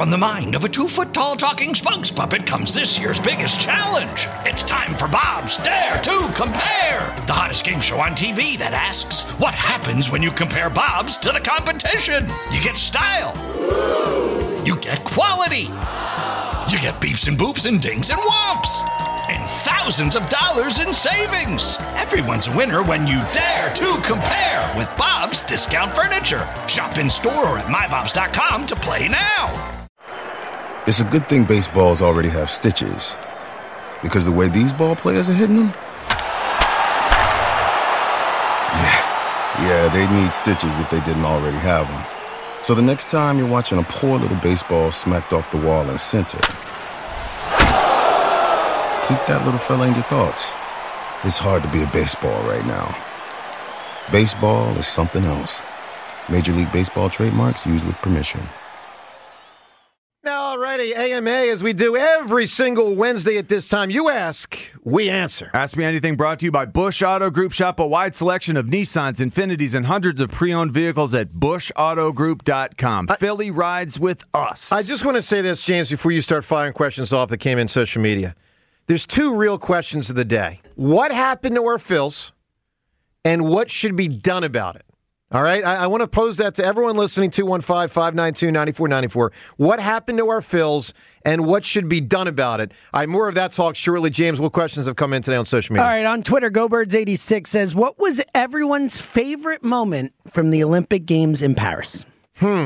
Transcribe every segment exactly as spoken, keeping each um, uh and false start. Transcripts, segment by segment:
From the mind of a two-foot-tall talking spokes puppet comes this year's biggest challenge. It's time for Bob's Dare to Compare, the hottest game show on T V that asks, what happens when you compare Bob's to the competition? You get style. You get quality. You get beeps and boops and dings and whomps. And thousands of dollars in savings. Everyone's a winner when you dare to compare with Bob's Discount Furniture. Shop in store or at my bobs dot com to play now. It's a good thing baseballs already have stitches. Because the way these ball players are hitting them? Yeah, yeah, they need stitches if they didn't already have them. So the next time you're watching a poor little baseball smacked off the wall in center, keep that little fella in your thoughts. It's hard to be a baseball right now. Baseball is something else. Major League Baseball trademarks used with permission. All righty, A M A, as we do every single Wednesday at this time. You ask, we answer. Ask Me Anything brought to you by Bush Auto Group. Shop a wide selection of Nissans, Infinitis, and hundreds of pre-owned vehicles at bush auto group dot com. I, Philly rides with us. I just want to say this, James, before you start firing questions off that came in social media. There's two real questions of the day. What happened to our Phils, and what should be done about it? All right, I, I want to pose that to everyone listening, two one five, five nine two, nine four nine four. What happened to our Phils, and what should be done about it? All right, more of that talk shortly. James, what questions have come in today on social media? All right, on Twitter, GoBirds eighty-six says, what was everyone's favorite moment from the Olympic Games in Paris? Hmm.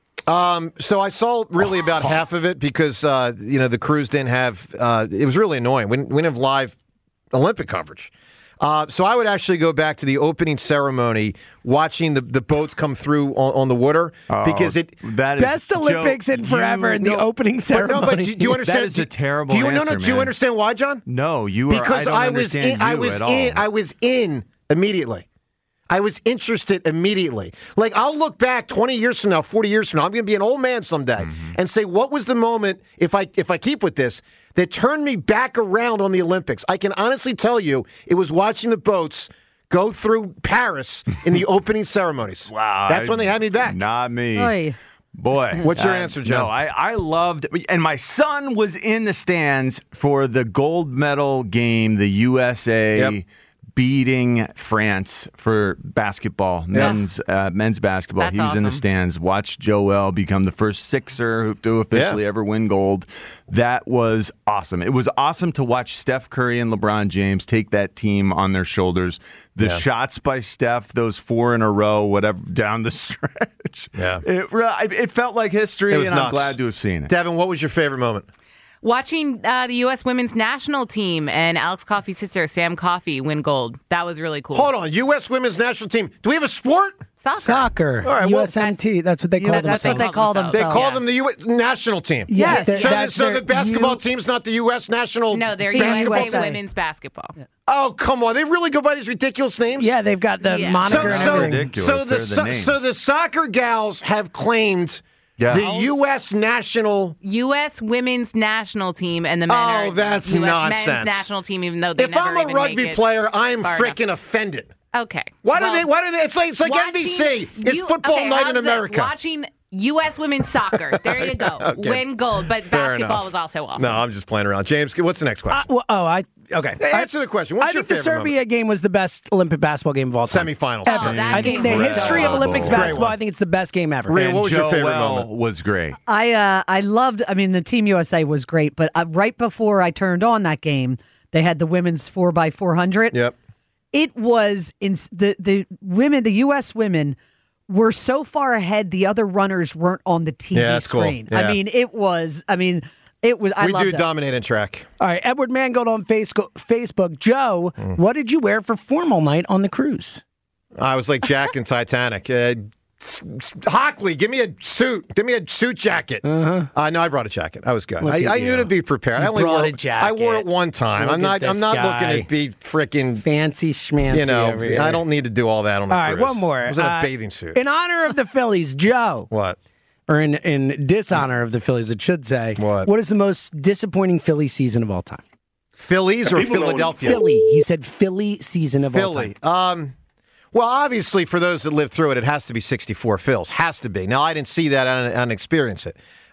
Um, so I saw really about oh. half of it because, uh, you know, the crews didn't have, uh, it was really annoying. We, we didn't have live Olympic coverage. Uh, so I would actually go back to the opening ceremony, watching the, the boats come through on, on the water, oh, because it that is, best Olympics Joe, in forever you, in the no, opening ceremony. But no, but do, do you understand? That is a terrible do you, answer, No, no. man. Do you understand why, John? No, you are. Because I, I don't was understand in. You I was at all. in. I was in immediately. I was interested immediately. Like, I'll look back twenty years from now, forty years from now, I'm going to be an old man someday, mm-hmm. and say, what was the moment, if I if I keep with this, that turned me back around on the Olympics? I can honestly tell you it was watching the boats go through Paris in the opening ceremonies. Wow. That's when they had me back. Not me. Oy. Boy. What's your uh, answer, John? No, I, I loved, and my son was in the stands for the gold medal game, the U S A yep. beating France for basketball, men's uh, men's basketball. That's he was awesome. in the stands. Watched Joel become the first Sixer to officially yeah. ever win gold. That was awesome. It was awesome to watch Steph Curry and LeBron James take that team on their shoulders. The yeah. shots by Steph, those four in a row, whatever, down the stretch. Yeah, it, it felt like history, and nuts. I'm glad to have seen it. Devin, what was your favorite moment? Watching uh, the U S women's national team and Alex Coffey's sister, Sam Coffey, win gold. That was really cool. Hold on. U S women's national team. Do we have a sport? Soccer. Soccer. All right, U S N T. That's what they call that's themselves. That's what they call themselves. They call yeah. them the U S national team. Yes. yes. So, the, so their, the basketball you, team's not the U S national No, they're basketball U S A women's basketball. Yeah. Oh, come on. They really go by these ridiculous names? Yeah, they've got the yeah. moniker so, and so, everything. Ridiculous. So the, They're the so, names. so the soccer gals have claimed Yeah. the U S national... U S women's national team and the men Oh, are that's U S nonsense. men's national team, even though they If never I'm a even rugby make it player, I'm far freaking enough. offended. Okay. Why well, do they? Why do they? It's like it's like watching, N B C. It's you, football okay, night how's in this? America. Watching U S women's soccer. There you go. Okay. Win gold. But Fair basketball enough. was also awesome. No, I'm just playing around. James, what's the next question? Uh, well, oh, I okay. Hey, answer the question. What's I your think the favorite Serbia moment? game was the best Olympic basketball game of all time. Semifinals. Oh, that I think game the was history so of Olympics Great basketball, one. I think it's the best game ever. Rhea, And what was your favorite Joel moment? was great. I uh, I loved. I mean, the Team U S A was great, but uh, right before I turned on that game, they had the women's four by four hundred. Yep. It was in the the women, the U S women were so far ahead. The other runners weren't on the T V Yeah, that's cool. screen. Yeah. I mean, it was. I mean, it was. I we loved do it. dominate in track. All right, Edward Mangold on Facebook. Facebook. Joe, Mm. what did you wear for formal night on the cruise? I was like Jack in Titanic. Uh, S- S- Hockley, give me a suit. Give me a suit jacket. Uh-huh. Uh, no, I brought a jacket. I was good. Look I, at I you. knew to be prepared. You I only brought wore, a jacket. I wore it one time. Look I'm not. at I'm this not guy. looking to be freaking fancy schmancy. You know, over here. I don't need to do all that on the All right, cruise. one more. I was in a Uh, bathing suit. In honor of the Phillies, Joe. What? Or in, in dishonor of the Phillies, it should say. What? What is the most disappointing Philly season of all time? Phillies or Philadelphia? Philly. He said Philly season of all time. Philly. Um, well, obviously, for those that lived through it, it has to be sixty-four Phils. Has to be. Now, I didn't see that and, and experience it.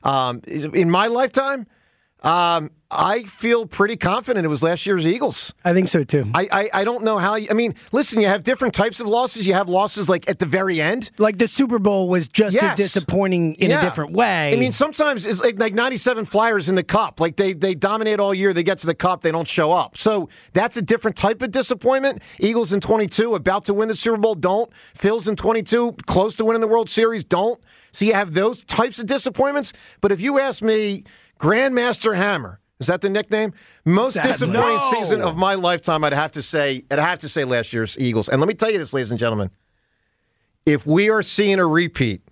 Um, in my lifetime, um, I feel pretty confident it was last year's Eagles. I think so too. I, I, I don't know how. You, I mean, listen, you have different types of losses. You have losses like at the very end. Like the Super Bowl was just Yes. as disappointing in Yeah. a different way. I mean, sometimes it's like, like ninety-seven Flyers in the Cup. Like they they dominate all year. They get to the Cup, they don't show up. So that's a different type of disappointment. Eagles in twenty-two, about to win the Super Bowl, don't. Phils in twenty-two, close to winning the World Series, don't. So you have those types of disappointments. But if you ask me, Grandmaster Hammer, is that the nickname? Most Sad. disappointing No. season of my lifetime, I'd have to say, I'd have to say last year's Eagles. And let me tell you this, ladies and gentlemen. If we are seeing a repeat,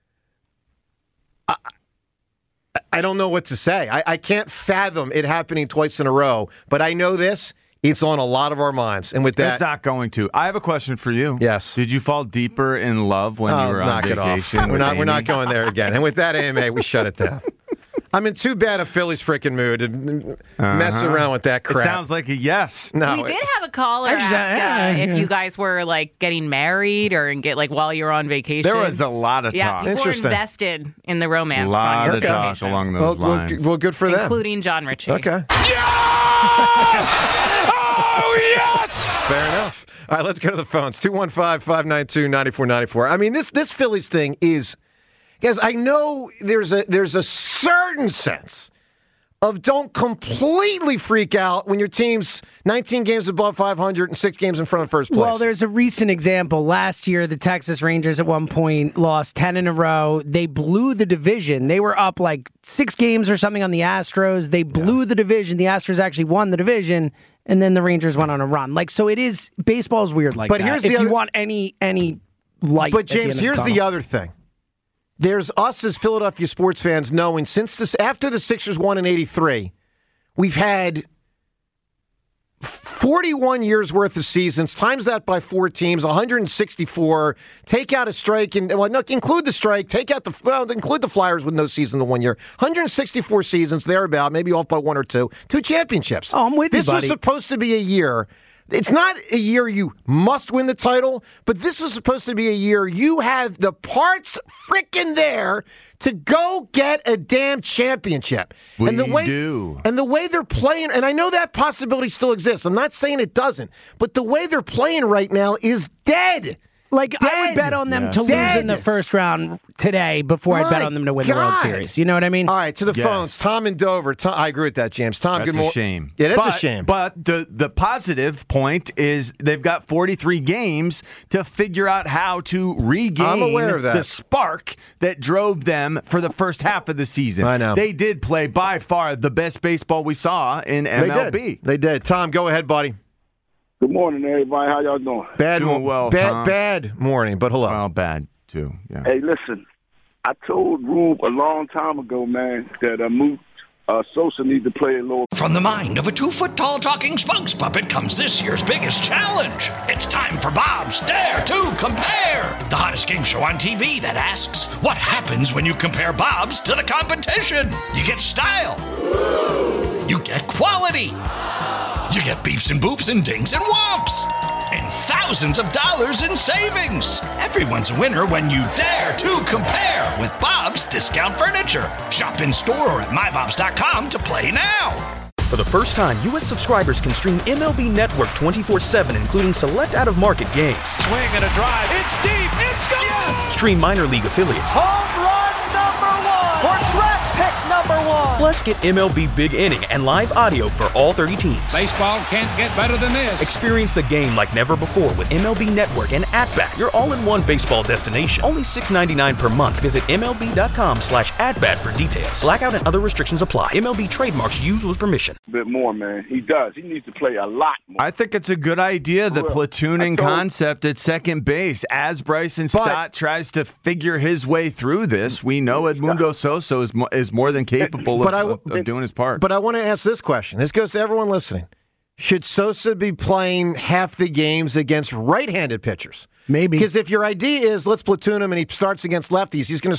I, I don't know what to say. I, I can't fathom it happening twice in a row. But I know this. It's on a lot of our minds. And with that, It's not going to. I have a question for you. Yes. Did you fall deeper in love when oh, you were on knock it off. vacation? We're with not. We're not Amy? going there again. And with that, A M A, we shut it down. I'm in too bad a Phillies freaking mood to mess Uh-huh. around with that crap. It sounds like a yes. no. We did have a caller I just- ask yeah, uh, yeah. if you guys were like getting married or get like while you were on vacation. There was a lot of yeah, talk. people were Interesting. invested in the romance. A lot on your of talk vacation, along well, those well, lines. well, good for them. including John Ritchie. Okay. Oh, yes! Fair enough. All right, let's go to the phones. two one five, five nine two, nine four nine four. I mean, this this Phillies thing is, guys, I know there's a there's a certain sense of don't completely freak out when your team's nineteen games above five hundred and six games in front of first place. Well, there's a recent example. Last year, the Texas Rangers at one point lost ten in a row. They blew the division. They were up like six games or something on the Astros. They blew the division. The Astros actually won the division, and then the Rangers went on a run. Like, so it is, baseball's weird like But that. here's if the you other- want any any light. But at the James, end of here's the tunnel. other thing. There's us as Philadelphia sports fans knowing since this after the Sixers won in eighty-three, we've had forty-one years worth of seasons, times that by four teams, one hundred sixty-four. Take out a strike, and well, no, include the strike. Take out the well, include the Flyers with no season in one year. one hundred sixty-four seasons, thereabout, maybe off by one or two. Two championships. Oh, I'm with you, This was buddy. supposed to be a year. It's not a year you must win the title, but this is supposed to be a year you have the parts frickin' there to go get a damn championship. We and the way, do. And the way they're playing, and I know that possibility still exists. I'm not saying it doesn't, but the way they're playing right now is dead. Like, I would Dead. bet on them Yes. to lose Dead. in the first round today before I'd bet My on them to win the World God. Series. You know what I mean? All right, to the Yes. phones. Tom in Dover. Tom, I agree with that, James. Tom, That's good a morning. shame. Yeah, that's but, a shame. But the the positive point is they've got forty-three games to figure out how to regain I'm aware of that. the spark that drove them for the first half of the season. I know. They did play by far the best baseball we saw in M L B. They did. They did. Tom, go ahead, buddy. Good morning, everybody. How y'all doing? Bad, Doing well, bad, Tom. bad morning, but hello. Well, bad too. Yeah. Hey, listen. I told Rube a long time ago, man, that uh, Moot uh, Sosa needs to play a little. From the mind of a two-foot-tall talking spokes puppet comes this year's biggest challenge. It's time for Bob's Dare to Compare, the hottest game show on T V that asks, what happens when you compare Bob's to the competition? You get style. You get quality. You get beeps and boops and dings and whomps. And thousands of dollars in savings. Everyone's a winner when you dare to compare with Bob's Discount Furniture. Shop in store or at my bobs dot com to play now. For the first time, U S subscribers can stream M L B Network twenty-four seven, including select out-of-market games. Swing and a drive. It's deep. It's gone. Yes. Stream minor league affiliates. Home run number one. Or draft pick number one. Plus, get M L B Big Inning and live audio for all thirty teams. Baseball can't get better than this. Experience the game like never before with M L B Network and At-Bat, your all-in-one baseball destination. Only six dollars and ninety-nine cents per month. Visit MLB.com slash at-bat for details. Blackout and other restrictions apply. M L B trademarks used with permission. A bit more, man. He does. He needs to play a lot more. I think it's a good idea, the Well, platooning I told- concept at second base. As Bryson But- Stott tries to figure his way through this, we know Edmundo Sosa is, mo- is more than capable But of, I- of, of doing his part. But I want to ask this question. This goes to everyone listening. Should Sosa be playing half the games against right-handed pitchers? Maybe. Because if your idea is let's platoon him and he starts against lefties, he's going to start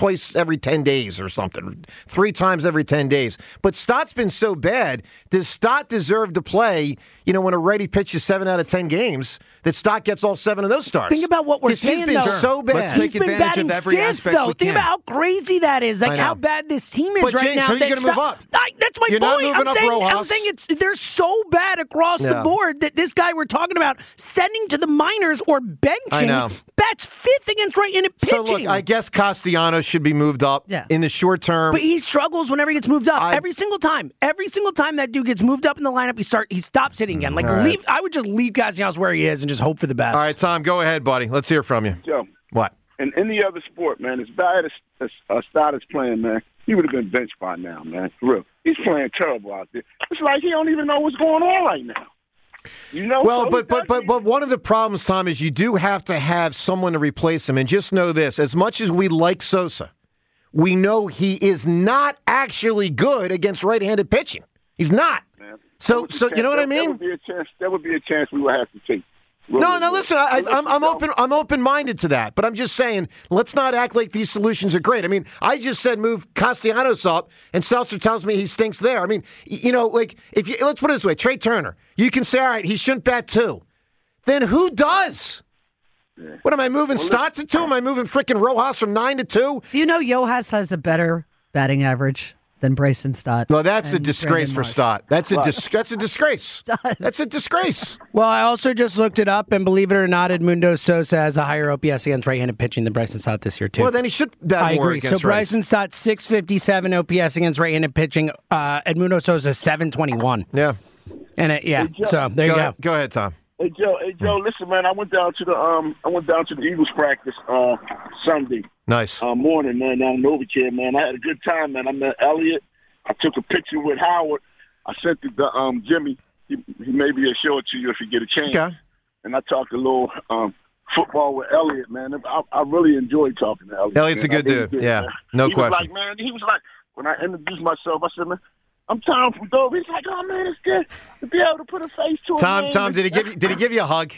twice every ten days or something, three times every ten days. But Stott's been so bad. Does Stott deserve to play, you know, when a righty pitches seven out of ten games, that Stott gets all seven of those starts? Think about what we're saying, He's been though. so bad. Let's He's take been advantage batting of every fifth, aspect though. we Think can. about how crazy that is. I Like know. how bad this team is But, right James, now. how are you that gonna move Stott- up? I, that's my You're not point. moving I'm up saying, I'm Rojas. saying it's they're so bad across Yeah. the board that this guy we're talking about sending to the minors or I know. benching bats fifth against right-handed pitching. So, look, I guess Castellanos should be moved up Yeah. in the short term. But he struggles whenever he gets moved up. I- Every single time. Every single time that dude gets moved up in the lineup, he start he stops hitting again. Like All right. leave I would just leave Castellanos where he is and just hope for the best. All right, Tom, go ahead, buddy. Let's hear from you. Joe, What? in any other sport, man, as bad as, as uh, Stott is playing, man, he would have been benched by now, man. For real. He's playing terrible out there. It's like he don't even know what's going on right now. You know? Well, So but he but but doesn't- but one of the problems, Tom, is you do have to have someone to replace him. And just know this: as much as we like Sosa, we know he is not actually good against right-handed pitching. He's not. Man. So, so you know what I That- That mean? would be a chance. That would be a chance we would have to take. Really, No, no. really. Listen, I, I'm, I'm Joe. open. I'm open-minded to that. But I'm just saying, let's not act like these solutions are great. I mean, I just said move Castellanos up, and Seltzer tells me he stinks there. I mean, y- you know, like if you let's put it this way, Trey Turner, you can say, all right, he shouldn't bat two. Then who does? Yeah. What am I moving Well, Stott to two? Am I moving freaking Rojas from nine to two? Do you know Yohas has a better batting average than Bryson Stott? Well, that's a and disgrace Brandon for Marsh? Stott. That's a Right. dis- that's a disgrace. Does. That's a disgrace. Well, I also just looked it up, and believe it or not, Edmundo Sosa has a higher O P S against right-handed pitching than Bryson Stott this year, too. Well, then he should bat I more agree. So against righties. Bryson Stott six fifty-seven O P S against right-handed pitching. Uh, Edmundo Sosa seven twenty-one. Yeah. And it, yeah, Hey, Joe. so there Go you ahead, go. go ahead, Tom. Hey Joe, hey Joe, listen, man. I went down to the um, I went down to the Eagles practice uh Sunday Nice. uh, morning, man. Down in Novacare, man. I had a good time, man. I met Elliott. I took a picture with Howard. I sent it to um Jimmy. He, he maybe he'll show it to you if you get a chance. Okay. And I talked a little um football with Elliott, man. I, I really enjoyed talking to Elliott. Elliott's man. a good I really dude. did, Yeah, man. no he question. Was like, man, he was like, when I introduced myself, I said, man, I'm Tom from Dover. He's like, oh man, it's good to be able to put a face to a Tom, name. Tom, did he give you, did he give you a hug?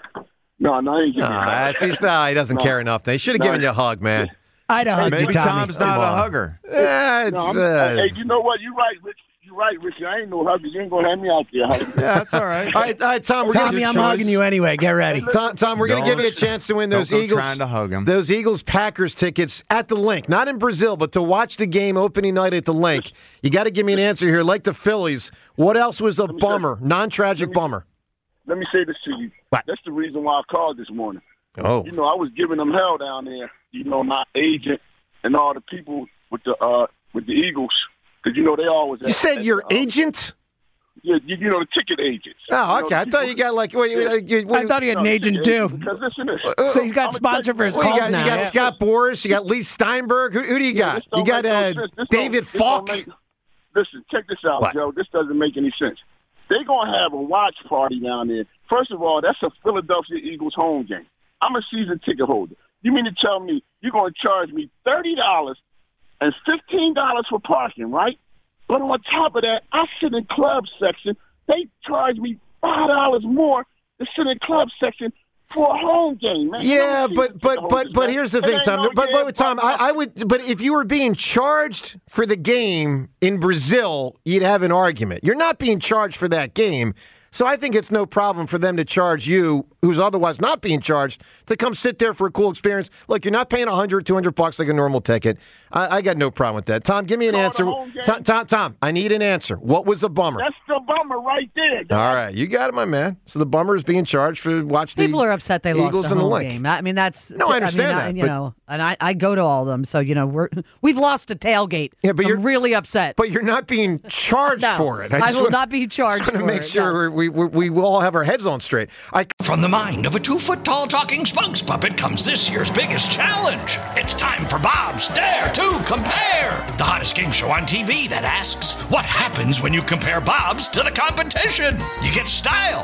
No, no, he ain't giving me a Ah, hug. that's, he's, nah, he doesn't No. care enough. They should have No. given you a hug, man. I'd have hugged Maybe you, Tommy. Tom's not Come a on. hugger. Yeah, it's, No, I'm- uh, hey, you know what? You're right, Rich. You're right, Richie. I ain't no hugger. You ain't gonna have me out there hugging. Yeah, that's all right. all right, all right, Tom. We're Tommy, gonna I'm hugging you anyway. Get ready. Tom, Tom, we're going to Don't- give you a chance to win those don't go Eagles. trying to hug 'em. Those Eagles Packers tickets at the link, not in Brazil, but to watch the game opening night at the link. You got to give me an answer here, like the Phillies. What else was a bummer, non-tragic bummer? Let me say this to you. What? That's the reason why I called this morning. Oh, You know, I was giving them hell down there. You know, my agent and all the people with the uh with the Eagles, because you know they always. you at- said at your the, um, agent? Yeah, you, you know the ticket agents. Oh, You know, okay. I the thought people- you got like. Wait, Yeah. wait, you, I thought he had an No, agent, ticket too. agents, Because listen, to this. So he's got I'ma sponsor for his tell you- Well, you calls got, now. you got Yeah. Scott Boras. You got Lee Steinberg. Who, who do you Yeah, got? this You don't got make no uh, sense. This don't- David this don't Falk. make- Listen, check this out, What? Joe. This doesn't make any sense. They're going to have a watch party down there. First of all, that's a Philadelphia Eagles home game. I'm a season ticket holder. You mean to tell me you're going to charge me thirty dollars and fifteen dollars for parking, right? But on top of that, I sit in club section. They charge me five dollars more to sit in club section for a home game, man. Yeah, You know, but season but ticket but holders, but man. here's the It thing, ain't Tom. no But yeah, but Tom, I, I would. But if you were being charged for the game in Brazil, you'd have an argument. You're not being charged for that game. So I think it's no problem for them to charge you, who's otherwise not being charged, to come sit there for a cool experience. Look, you're not paying one hundred, two hundred bucks like a normal ticket. I, I got no problem with that. Tom, give me an Call the answer. home game. Tom, Tom, Tom, I need an answer. What was the bummer? That's the bummer right there. All right, you got it, my man. So the bummer is being charged for watch the People are upset they Eagles lost a and the home link. game. I mean, that's No, I understand mean, that, you but- know, and I, I go to all of them, so you know we're we've lost a tailgate. Yeah, but I'm you're really upset. But you're not being charged No, for it. I just will wanna- not be charged just want to for make it, sure yes. we, we we we all have our heads on straight. I From the mind of a two-foot-tall talking spokes puppet comes this year's biggest challenge. It's time for Bob's Dare to Compare, the hottest game show on T V that asks, what happens when you compare Bob's to the competition? You get style.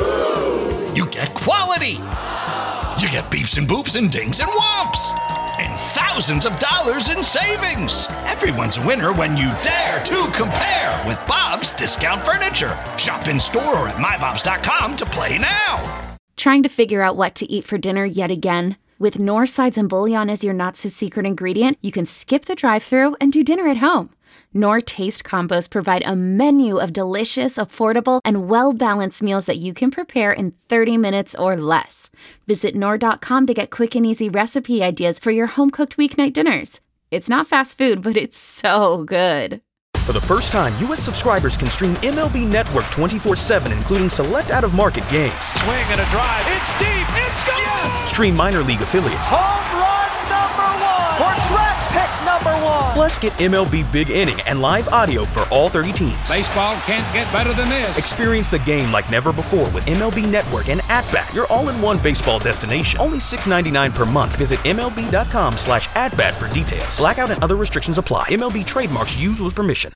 You get quality. You get beeps and boops and dings and whomps. And thousands of dollars in savings. Everyone's a winner when you dare to compare with Bob's Discount Furniture. Shop in store or at my bobs dot com to play now. Trying to figure out what to eat for dinner yet again? With Knorr sides and bouillon as your not-so-secret ingredient, you can skip the drive-thru and do dinner at home. Knorr Taste Combos provide a menu of delicious, affordable, and well-balanced meals that you can prepare in thirty minutes or less. Visit Knorr dot com to get quick and easy recipe ideas for your home-cooked weeknight dinners. It's not fast food, but it's so good. For the first time, U S subscribers can stream M L B Network twenty-four seven, including select out-of-market games. Swing and a drive. It's deep. It's gone. Yes! Stream minor league affiliates. Home run number one. For track pick number one. Plus, get M L B Big Inning and live audio for all thirty teams. Baseball can't get better than this. Experience the game like never before with M L B Network and At-Bat, your all-in-one baseball destination. Only six dollars and ninety-nine cents per month. Visit M L B dot com slash at bat for details. Blackout and other restrictions apply. M L B trademarks used with permission.